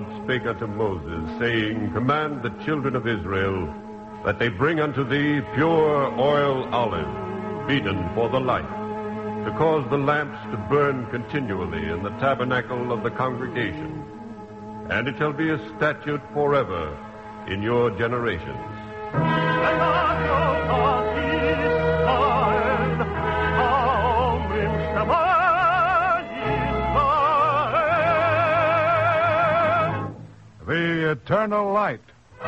spake unto Moses, saying, Command the children of Israel that they bring unto thee pure oil olive, beaten for the light, to cause the lamps to burn continually in the tabernacle of the congregation. And it shall be a statute forever in your generations. The Eternal Light.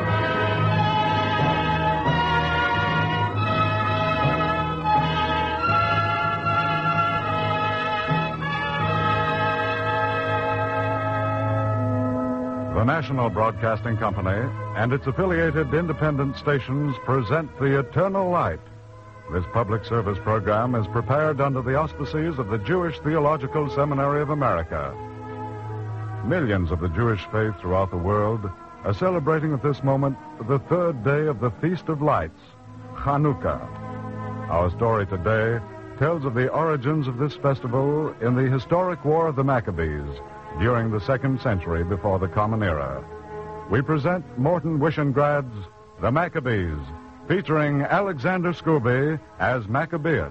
The National Broadcasting Company and its affiliated independent stations present The Eternal Light. This public service program is prepared under the auspices of the Jewish Theological Seminary of America. Millions of the Jewish faith throughout the world are celebrating at this moment the third day of the Feast of Lights, Hanukkah. Our story today tells of the origins of this festival in the historic War of the Maccabees during the 2nd century before the Common Era. We present Morton Wishengrads' The Maccabees, featuring Alexander Scooby as Maccabeus.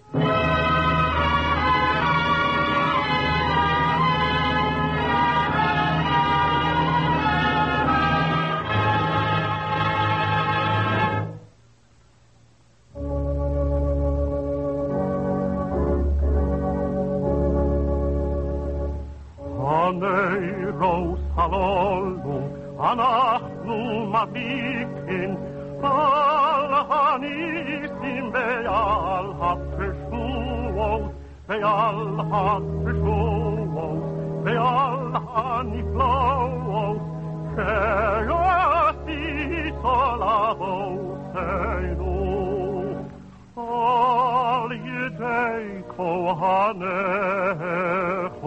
אנחנו מביקים על הניסים ועל הפשועות ועל הפשועות ועל הנפלאות שעשית לאבותינו על ידי כהניך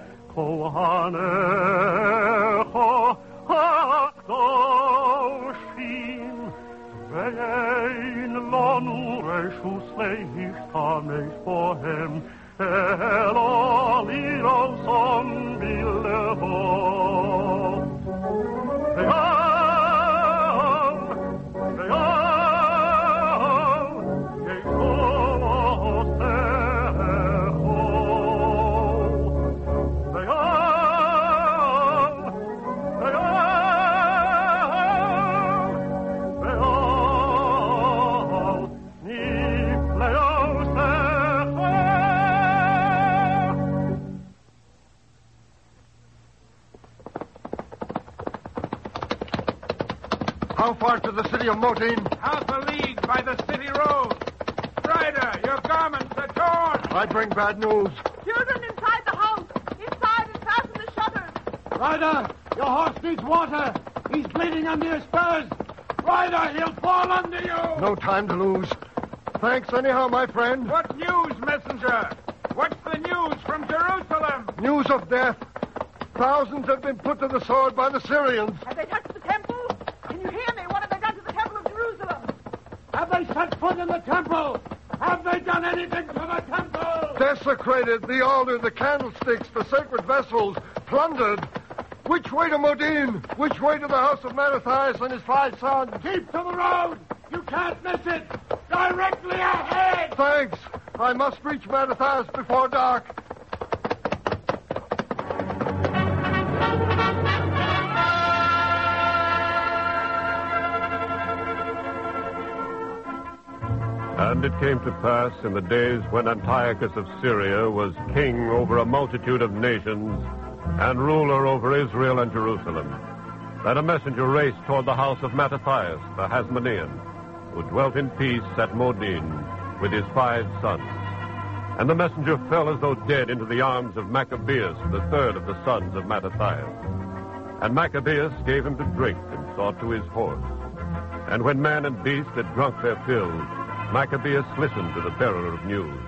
הקדושים ואין לנו רשות להשתמש בהם אלא לרצון בלבד How far to the city of Modin? Half a league by the city road. Ryder, your garments are torn. I bring bad news. Children inside the house. Inside and fasten the shutters. Ryder, your horse needs water. He's bleeding under your spurs. Ryder, he'll fall under you. No time to lose. Thanks anyhow, my friend. What news, messenger? What's the news from Jerusalem? News of death. Thousands have been put to the sword by the Syrians. Have they touched the temple? Can you hear me? What have they done to the temple of Jerusalem? Have they set foot in the temple? Have they done anything to the temple? Desecrated the altar, the candlesticks, the sacred vessels, plundered. Which way to Modin? Which way to the house of Mattathias and his 5 sons? Keep to the road. You can't miss it. Directly ahead. Thanks. I must reach Mattathias before dark. And it came to pass in the days when Antiochus of Syria was king over a multitude of nations and ruler over Israel and Jerusalem, that a messenger raced toward the house of Mattathias, the Hasmonean, who dwelt in peace at Modin with his 5 sons. And the messenger fell as though dead into the arms of Maccabeus, the 3rd of the sons of Mattathias. And Maccabeus gave him to drink and saw to his horse. And when man and beast had drunk their fill, Maccabeus listened to the bearer of news.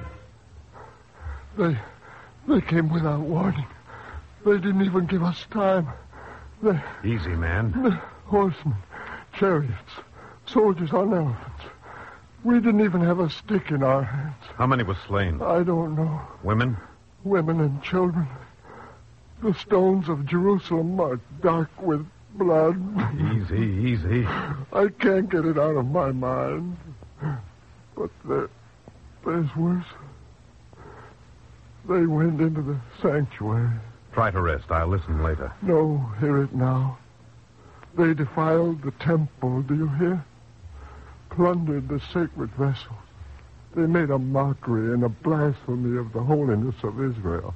They came without warning. They didn't even give us time. Easy, man. The horsemen, chariots, soldiers on elephants. We didn't even have a stick in our hands. How many were slain? I don't know. Women? Women and children. The stones of Jerusalem are dark with blood. Easy. I can't get it out of my mind. But there's worse. They went into the sanctuary. Try to rest. I'll listen later. No, hear it now. They defiled the temple, do you hear? Plundered the sacred vessels. They made a mockery and a blasphemy of the holiness of Israel.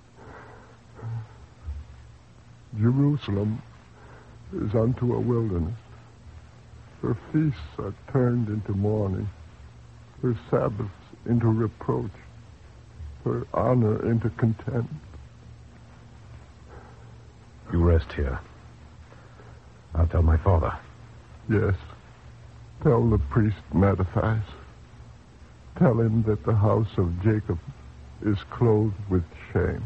Jerusalem is unto a wilderness. Her feasts are turned into mourning, her Sabbaths into reproach, her honor into contempt. You rest here. I'll tell my father. Yes. Tell the priest Mattathias. Tell him that the house of Jacob is clothed with shame.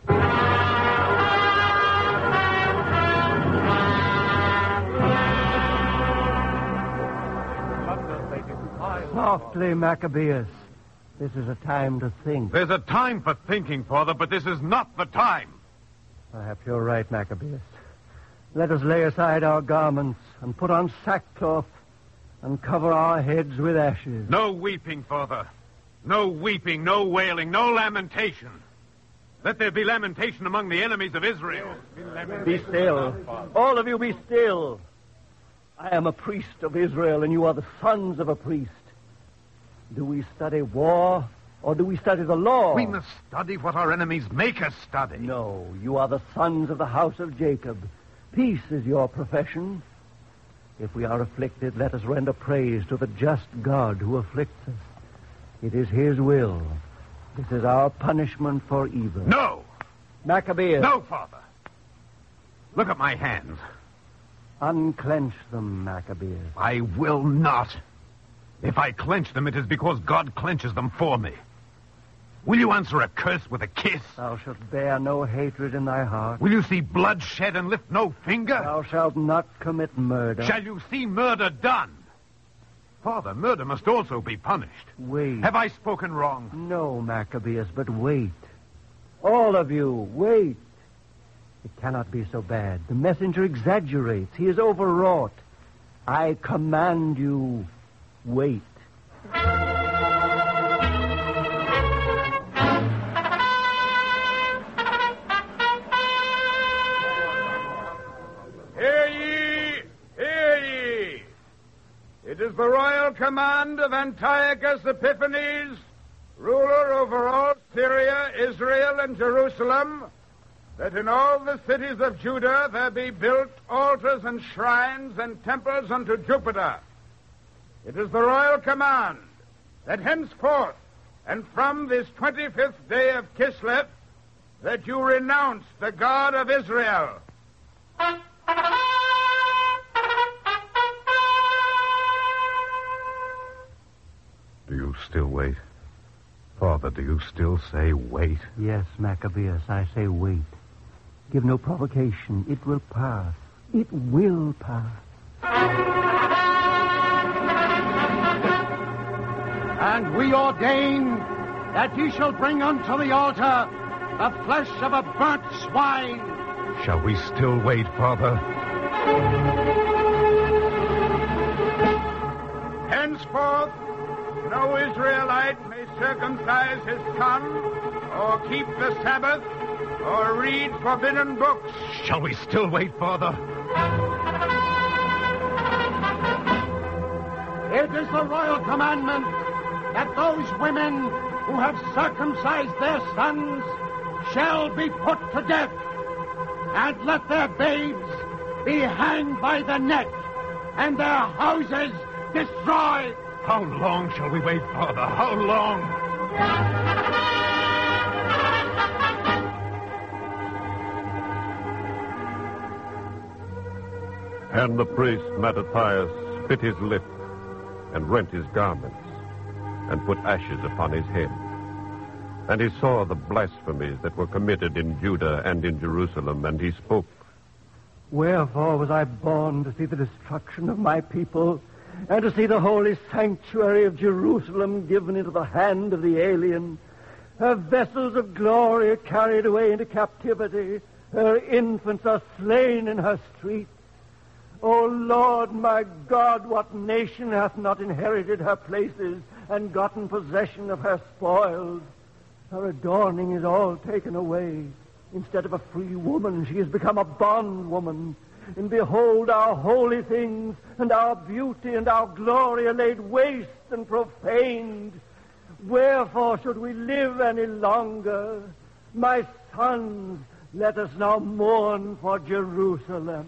Softly, Maccabeus. This is a time to think. There's a time for thinking, Father, but this is not the time. Perhaps you're right, Maccabeus. Let us lay aside our garments and put on sackcloth and cover our heads with ashes. No weeping, Father. No weeping, no wailing, no lamentation. Let there be lamentation among the enemies of Israel. Be still. All of you be still. I am a priest of Israel, and you are the sons of a priest. Do we study war, or do we study the law? We must study what our enemies make us study. No, you are the sons of the house of Jacob. Peace is your profession. If we are afflicted, let us render praise to the just God who afflicts us. It is his will. This is our punishment for evil. No! Maccabeus. No, Father. Look at my hands. Unclench them, Maccabeus. I will not. If I clench them, it is because God clenches them for me. Will you answer a curse with a kiss? Thou shalt bear no hatred in thy heart. Will you see blood shed and lift no finger? Thou shalt not commit murder. Shall you see murder done? Father, murder must also be punished. Wait. Have I spoken wrong? No, Maccabeus, but wait. All of you, wait. It cannot be so bad. The messenger exaggerates. He is overwrought. I command you, wait. Hear ye! Hear ye! It is the royal command of Antiochus Epiphanes, ruler over all Syria, Israel, and Jerusalem, that in all the cities of Judah there be built altars and shrines and temples unto Jupiter. It is the royal command that henceforth and from this 25th day of Kislev that you renounce the God of Israel. Do you still wait? Father, do you still say wait? Yes, Maccabeus, I say wait. Give no provocation. It will pass. It will pass. And we ordain that ye shall bring unto the altar the flesh of a burnt swine. Shall we still wait, Father? Henceforth, no Israelite may circumcise his son, or keep the Sabbath, or read forbidden books. Shall we still wait, Father? It is the royal commandment that those women who have circumcised their sons shall be put to death, and let their babes be hanged by the neck, and their houses destroyed. How long shall we wait, Father? How long? And the priest Mattathias bit his lip and rent his garments and put ashes upon his head. And he saw the blasphemies that were committed in Judah and in Jerusalem, and he spoke. Wherefore was I born to see the destruction of my people, and to see the holy sanctuary of Jerusalem given into the hand of the alien, her vessels of glory carried away into captivity, Her infants are slain in her streets. O Lord, my God, what nation hath not inherited her places and gotten possession of her spoils? Her adorning is all taken away. Instead of a free woman, she has become a bondwoman. And behold, our holy things and our beauty and our glory are laid waste and profaned. Wherefore should we live any longer? My sons, let us now mourn for Jerusalem.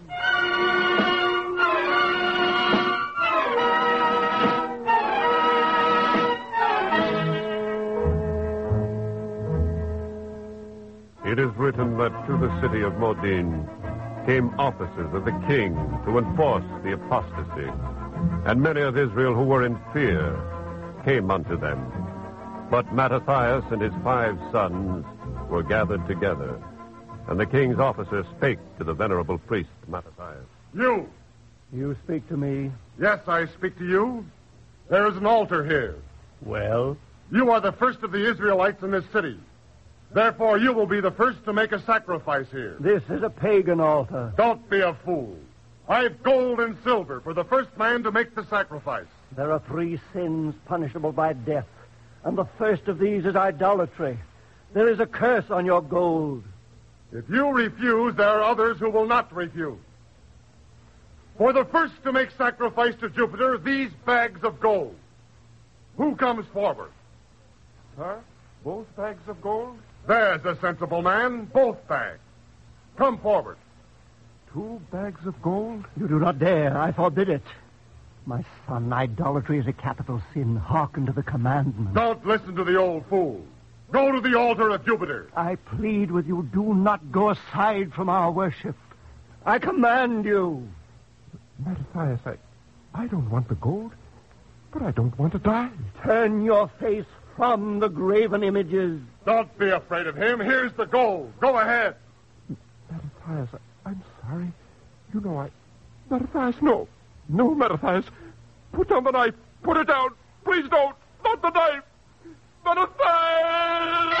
It is written that to the city of Modin came officers of the king to enforce the apostasy, and many of Israel who were in fear came unto them. But Mattathias and his 5 sons were gathered together, and the king's officer spake to the venerable priest Mattathias. You! You speak to me? Yes, I speak to you. There is an altar here. Well? You are the first of the Israelites in this city. Therefore, you will be the first to make a sacrifice here. This is a pagan altar. Don't be a fool. I've gold and silver for the first man to make the sacrifice. There are 3 sins punishable by death, and the first of these is idolatry. There is a curse on your gold. If you refuse, there are others who will not refuse. For the first to make sacrifice to Jupiter, these bags of gold. Who comes forward? Sir, both bags of gold? There's a sensible man. Both bags. Come forward. 2 bags of gold? You do not dare. I forbid it. My son, idolatry is a capital sin. Hearken to the commandment. Don't listen to the old fool. Go to the altar of Jupiter. I plead with you, do not go aside from our worship. I command you. Mattathias, I don't want the gold, but I don't want to die. Turn your face from the graven images. Don't be afraid of him. Here's the gold. Go ahead. Mattathias, I'm sorry. You know Mattathias, no. No, Mattathias. Put down the knife. Put it down. Please don't. Not the knife. Mattathias!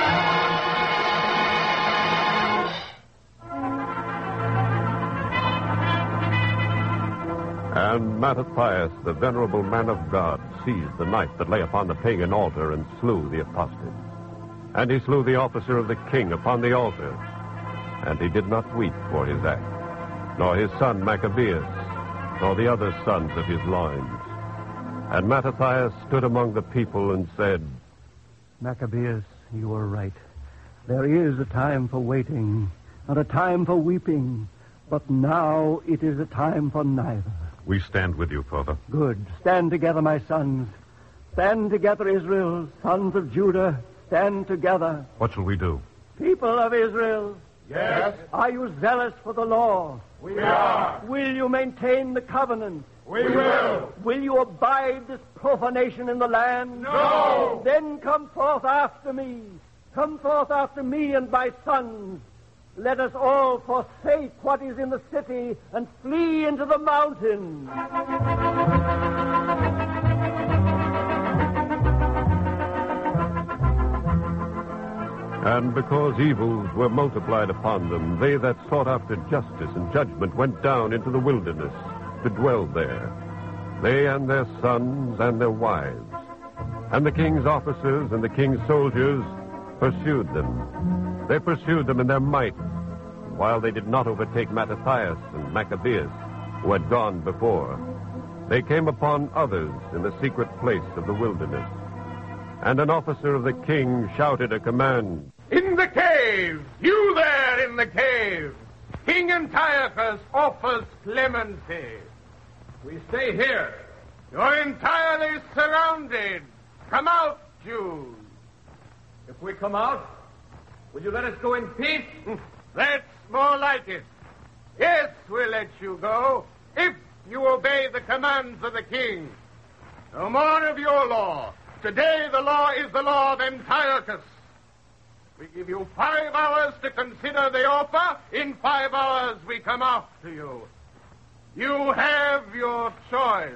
And Mattathias, the venerable man of God, seized the knife that lay upon the pagan altar and slew the apostate. And he slew the officer of the king upon the altar. And he did not weep for his act, nor his son Maccabeus, nor the other sons of his loins. And Mattathias stood among the people and said, Maccabeus, you are right. There is a time for waiting and a time for weeping, but now it is a time for neither. We stand with you, Father. Good. Stand together, my sons. Stand together, Israel, sons of Judah. Stand together. What shall we do? People of Israel. Yes? Are you zealous for the law? We are. Will you maintain the covenant? We will. Will you abide this profanation in the land? No. Then come forth after me. Come forth after me and my sons. Let us all forsake what is in the city and flee into the mountains. And because evils were multiplied upon them, they that sought after justice and judgment went down into the wilderness to dwell there, they and their sons and their wives. And the king's officers and the king's soldiers pursued them. They pursued them in their might, while they did not overtake Mattathias and Maccabeus, who had gone before. They came upon others in the secret place of the wilderness. And an officer of the king shouted a command. In the cave! You there in the cave! King Antiochus offers clemency. We stay here. You're entirely surrounded. Come out, Jews. If we come out, will you let us go in peace? That's more like it. Yes, we'll let you go, if you obey the commands of the king. No more of your law. Today the law is the law of Antiochus. We give you 5 hours to consider the offer. In 5 hours we come after you. You have your choice.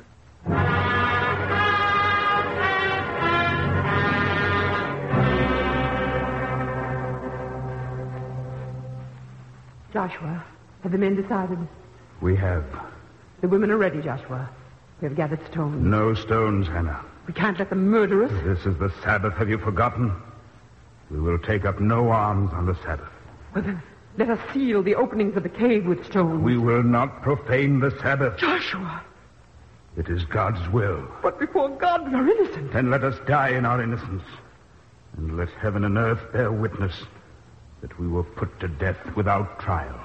Joshua, have the men decided? We have. The women are ready, Joshua. We have gathered stones. No stones, Hannah. We can't let them murder us. This is the Sabbath. Have you forgotten? We will take up no arms on the Sabbath. Well, then, let us seal the openings of the cave with stones. We will not profane the Sabbath. Joshua! It is God's will. But before God, we are innocent. Then let us die in our innocence. And let heaven and earth bear witness that we were put to death without trial.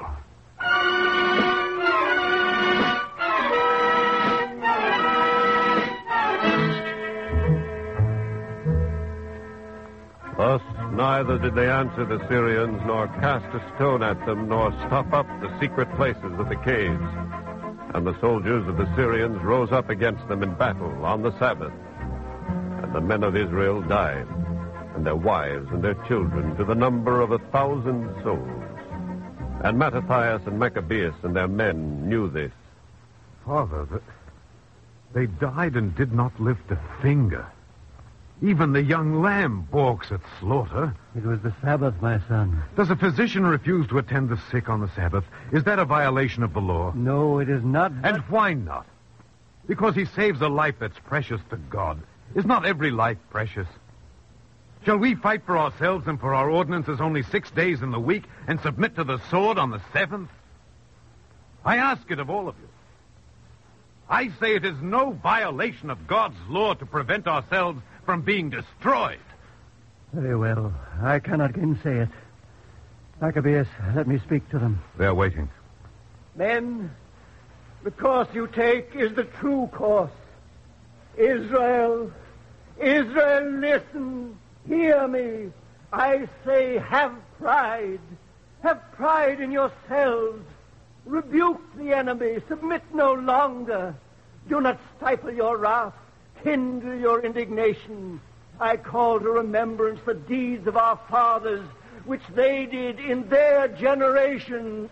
Thus, neither did they answer the Syrians, nor cast a stone at them, nor stop up the secret places of the caves. And the soldiers of the Syrians rose up against them in battle on the Sabbath. And the men of Israel died, and their wives and their children, to the number of 1,000 souls. And Mattathias and Maccabeus and their men knew this. Father, they died and did not lift a finger. Even the young lamb balks at slaughter. It was the Sabbath, my son. Does a physician refuse to attend the sick on the Sabbath? Is that a violation of the law? No, it is not. And why not? Because he saves a life that's precious to God. Is not every life precious? Shall we fight for ourselves and for our ordinances only 6 days in the week and submit to the sword on the 7th? I ask it of all of you. I say it is no violation of God's law to prevent ourselves from being destroyed. Very well. I cannot gainsay it. Maccabeus, let me speak to them. They're waiting. Men, the course you take is the true course. Israel, listen. Hear me. I say, have pride. Have pride in yourselves. Rebuke the enemy. Submit no longer. Do not stifle your wrath. Kindle your indignation. I call to remembrance the deeds of our fathers, which they did in their generation.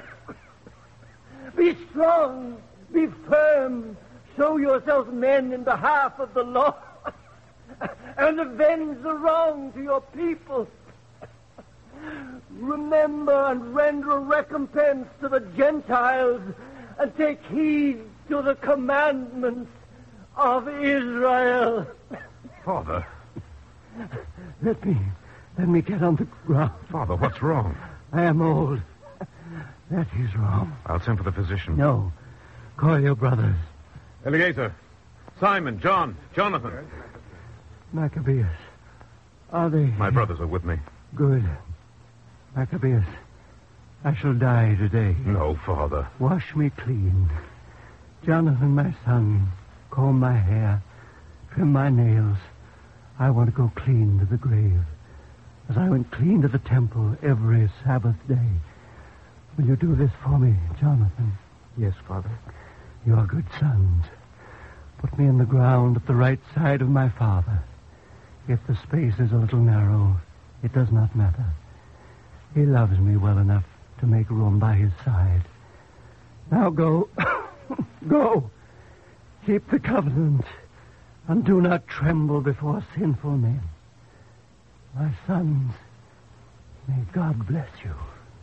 Be strong. Be firm. Show yourselves men in behalf of the Lord. And avenge the wrong to your people. Remember and render a recompense to the Gentiles, and take heed to the commandments of Israel. Father. Let me get on the ground. Father, what's wrong? I am old. That is wrong. I'll send for the physician. No. Call your brothers. Eleazar, Simon, John, Jonathan. Maccabeus, are they... My brothers are with me. Good. Maccabeus, I shall die today. No, Father. Wash me clean. Jonathan, my son, comb my hair, trim my nails. I want to go clean to the grave, as I went clean to the temple every Sabbath day. Will you do this for me, Jonathan? Yes, Father. You are good sons. Put me in the ground at the right side of my father. If the space is a little narrow, it does not matter. He loves me well enough to make room by his side. Now go. Go. Keep the covenant, and do not tremble before sinful men. My sons, may God bless you.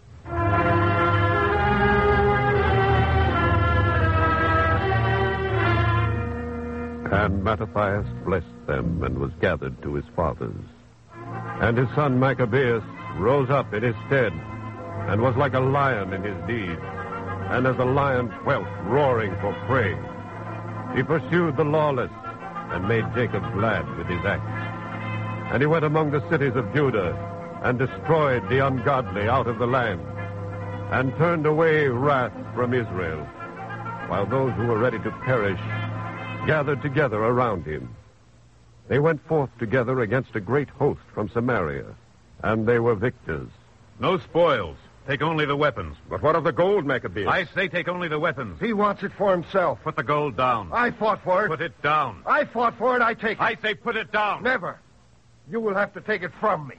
And Mattathias blessed them and was gathered to his fathers. And his son Maccabeus rose up in his stead and was like a lion in his deed, and as a lion whelp roaring for prey. He pursued the lawless and made Jacob glad with his axe. And he went among the cities of Judah and destroyed the ungodly out of the land and turned away wrath from Israel, while those who were ready to perish gathered together around him. They went forth together against a great host from Samaria, and they were victors. No spoils. Take only the weapons. But what of the gold, Maccabeus? I say take only the weapons. He wants it for himself. Put the gold down. I fought for it. Put it down. I fought for it. I take it. I say put it down. Never. You will have to take it from me.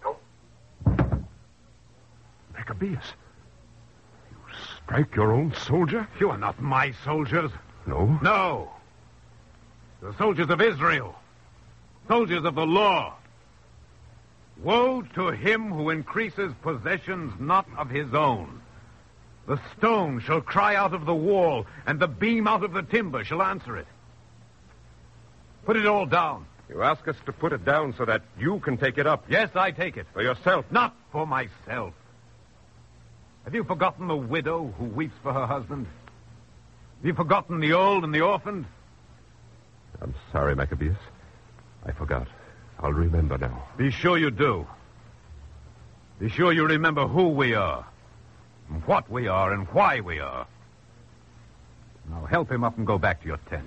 Maccabeus, you strike your own soldier? You are not my soldiers. No? No. The soldiers of Israel. Soldiers of the law. Woe to him who increases possessions not of his own, The stone shall cry out of the wall, and the beam out of the timber shall answer it. Put it all down. You ask us to put it down so that you can take it up. Yes, I take it. For yourself. Not for myself. Have you forgotten the widow who weeps for her husband? Have you forgotten the old and the orphaned? I'm sorry, Maccabeus. I forgot. I'll remember now. Be sure you do. Be sure you remember who we are, and what we are, and why we are. Now help him up and go back to your tent.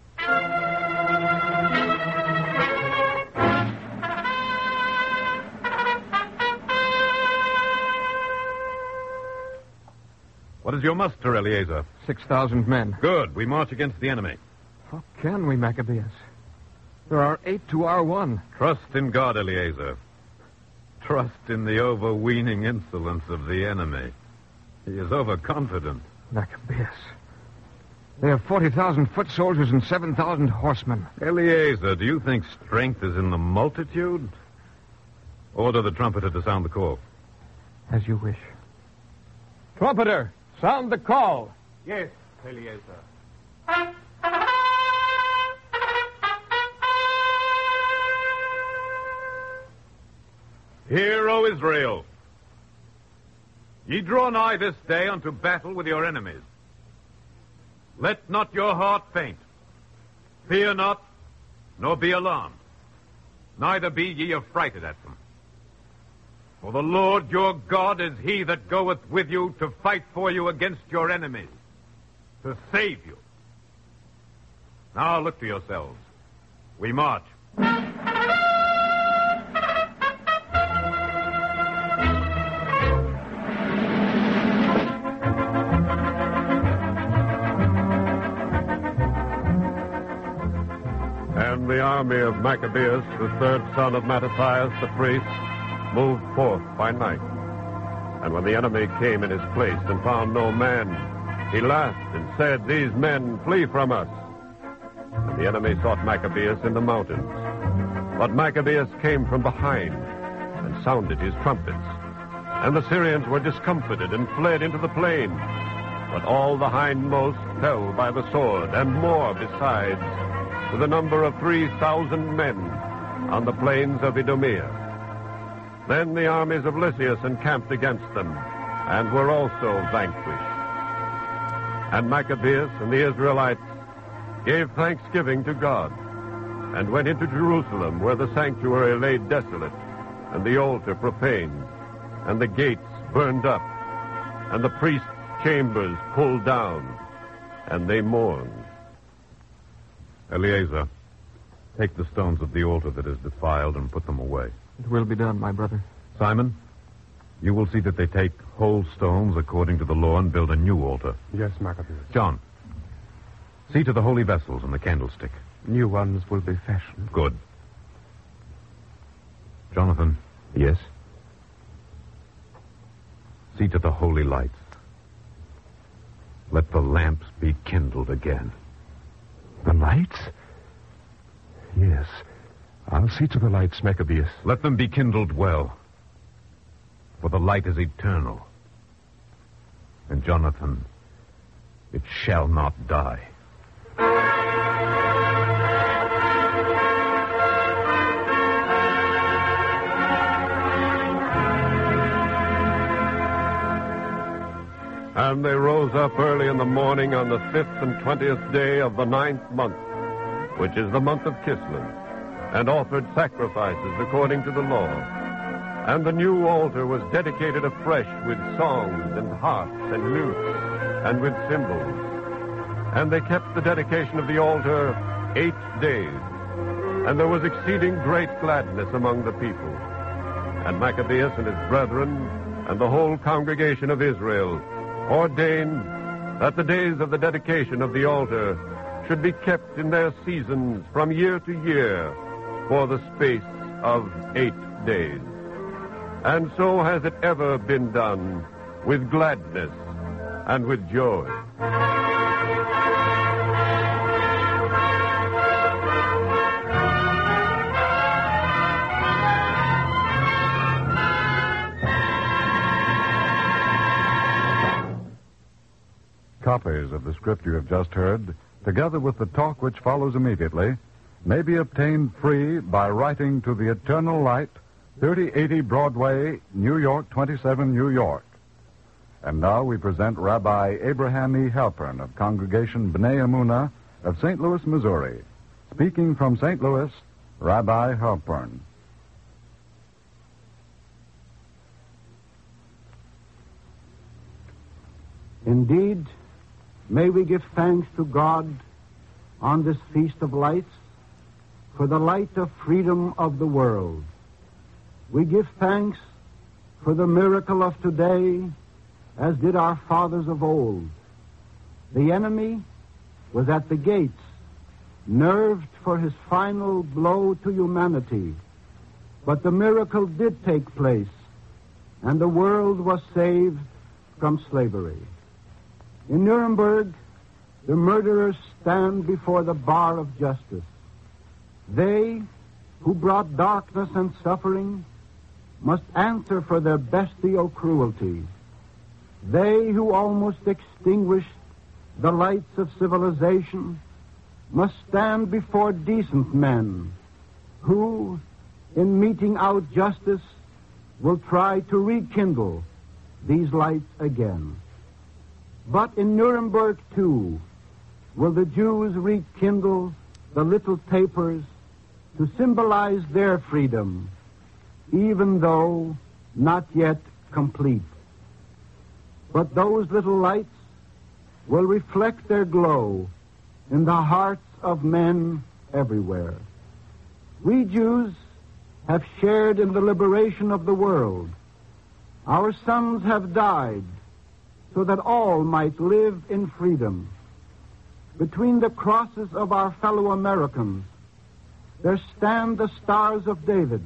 What is your muster, Eleazar? 6,000 men. Good. We march against the enemy. How can we, Maccabeus? There are 8 to our 1. Trust in God, Eleazar. Trust in the overweening insolence of the enemy. He is overconfident. Maccabeus. They have 40,000 foot soldiers and 7,000 horsemen. Eleazar, do you think strength is in the multitude? Order the trumpeter to sound the call. As you wish. Trumpeter, sound the call. Yes, Eleazar. Hear, O Israel. Ye draw nigh this day unto battle with your enemies. Let not your heart faint. Fear not, nor be alarmed. Neither be ye affrighted at them. For the Lord your God is he that goeth with you to fight for you against your enemies, to save you. Now look to yourselves. We march. And the army of Maccabeus, the third son of Mattathias the priest, moved forth by night. And when the enemy came in his place and found no man, he laughed and said, These men flee from us. And the enemy sought Maccabeus in the mountains. But Maccabeus came from behind and sounded his trumpets. And the Syrians were discomfited and fled into the plain. But all the hindmost fell by the sword, and more besides, to the number of 3,000 men on the plains of Idumea. Then the armies of Lysias encamped against them, and were also vanquished. And Maccabeus and the Israelites gave thanksgiving to God, and went into Jerusalem, where the sanctuary lay desolate, and the altar profaned, and the gates burned up, and the priests' chambers pulled down, and they mourned. Eleazar, take the stones of the altar that is defiled and put them away. It will be done, my brother. Simon, you will see that they take whole stones according to the law and build a new altar. Yes, Maccabeus. John, see to the holy vessels and the candlestick. New ones will be fashioned. Good. Jonathan. Yes? See to the holy lights. Let the lamps be kindled again. The lights? Yes. I'll see to the lights, Maccabeus. Let them be kindled well. For the light is eternal. And Jonathan, it shall not die. And they rose up early in the morning on the 5th and 20th day of the 9th month, which is the month of Kislev, and offered sacrifices according to the law. And the new altar was dedicated afresh with songs and harps and lutes and with cymbals. And they kept the dedication of the altar 8 days. And there was exceeding great gladness among the people. And Maccabeus and his brethren and the whole congregation of Israel ordained that the days of the dedication of the altar should be kept in their seasons from year to year for the space of 8 days. And so has it ever been done, with gladness and with joy. Copies of the script you have just heard, together with the talk which follows immediately, may be obtained free by writing to the Eternal Light, 3080 Broadway, New York, 27, New York. And now we present Rabbi Abraham E. Halpern of Congregation B'nai Emunah of St. Louis, Missouri. Speaking from St. Louis, Rabbi Halpern. Indeed, may we give thanks to God on this Feast of Lights for the light of freedom of the world. We give thanks for the miracle of today, as did our fathers of old. The enemy was at the gates, nerved for his final blow to humanity. But the miracle did take place, and the world was saved from slavery. In Nuremberg, the murderers stand before the bar of justice. They who brought darkness and suffering must answer for their bestial cruelty. They who almost extinguished the lights of civilization must stand before decent men who, in meting out justice, will try to rekindle these lights again. But in Nuremberg, too, will the Jews rekindle the little tapers to symbolize their freedom, even though not yet complete. But those little lights will reflect their glow in the hearts of men everywhere. We Jews have shared in the liberation of the world. Our sons have died so that all might live in freedom. Between the crosses of our fellow Americans, there stand the stars of David.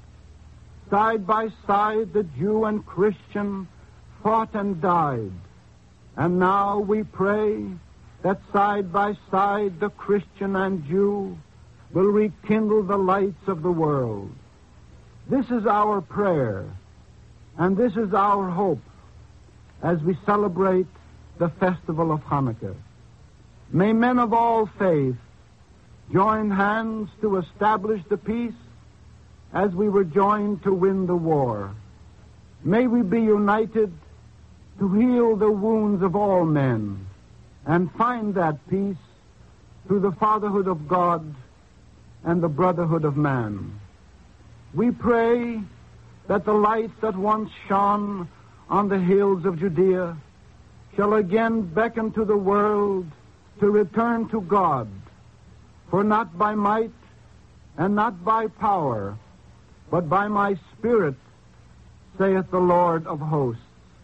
Side by side, the Jew and Christian fought and died. And now we pray that side by side, the Christian and Jew will rekindle the lights of the world. This is our prayer, and this is our hope as we celebrate the festival of Hanukkah. May men of all faith join hands to establish the peace as we were joined to win the war. May we be united to heal the wounds of all men and find that peace through the fatherhood of God and the brotherhood of man. We pray that the lights that once shone on the hills of Judea shall again beckon to the world to return to God, for not by might and not by power, but by my Spirit, saith the Lord of hosts.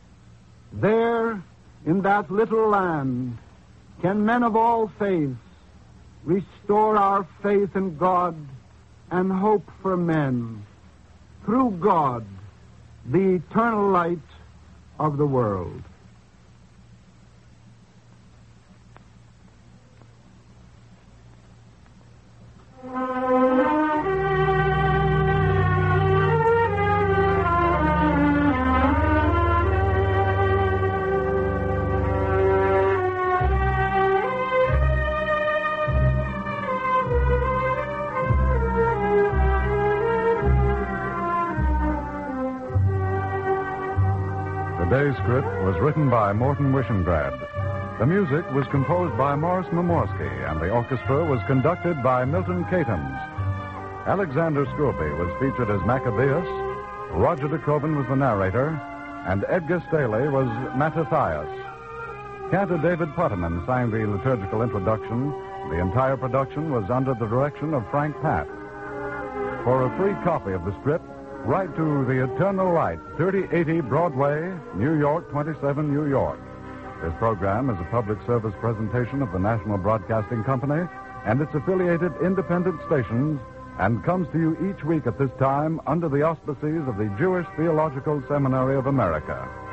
There, in that little land, can men of all faiths restore our faith in God and hope for men, through God, the eternal light of the world. Today's script was written by Morton Wishengrad. The music was composed by Morris Momorsky, and the orchestra was conducted by Milton Catons. Alexander Scobie was featured as Maccabeus, Roger de Koven was the narrator, and Edgar Staley was Mattathias. Cantor David Putterman sang the liturgical introduction. The entire production was under the direction of Frank Patt. For a free copy of the script, write to the Eternal Light, 3080 Broadway, New York, 27, New York. This program is a public service presentation of the National Broadcasting Company and its affiliated independent stations, and comes to you each week at this time under the auspices of the Jewish Theological Seminary of America.